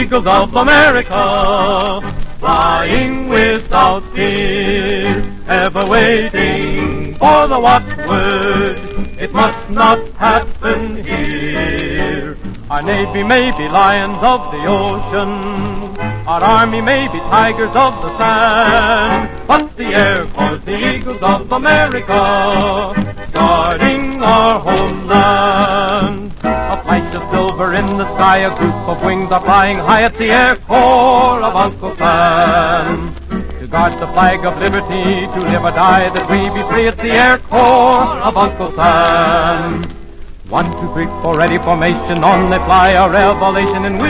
eagles of America, flying without fear, ever waiting for the watchword. It must not happen here. Our Navy may be lions of the ocean, our Army may be tigers of the sand, but the Air Force, the eagles of America, guarding our homeland. A flash of silver in the sky, a group of wings are flying high at the Air Corps of Uncle Sam. To guard the flag of liberty, to live or die that we be free, it's the Air Corps of Uncle Sam. 1, 2, 3, 4, ready formation, on they fly, a revelation in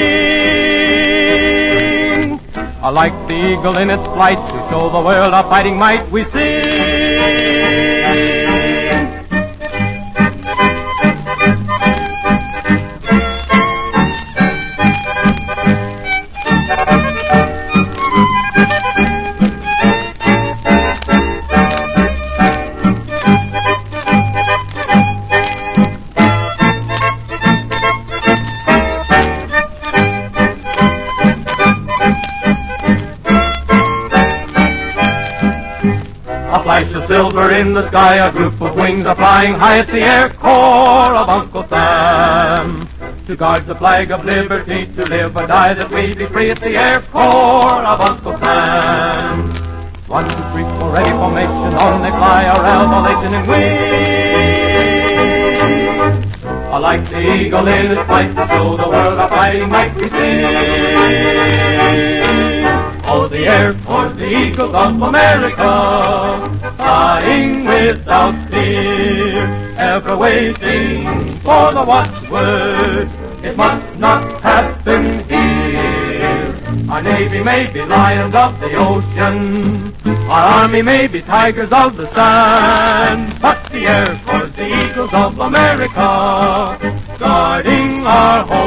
wings. Like the eagle in its flight, to show the world our fighting might, we sing. A flash of silver in the sky, a group of wings are flying high at the Air Corps of Uncle Sam. To guard the flag of liberty, to live or die that we be free, at the Air Corps of Uncle Sam. 1, 2, 3, 4, ready formation, on they fly, a revelation in wings. Like the eagle in its flight, to show the world our fighting might, we sing. Oh, the Air Force, the eagles of America, flying without fear, ever waiting for the watchword. It must not happen here. Our Navy may be lions of the ocean, our Army may be tigers of the sand, but the Air Force, the eagles of America, guarding our home.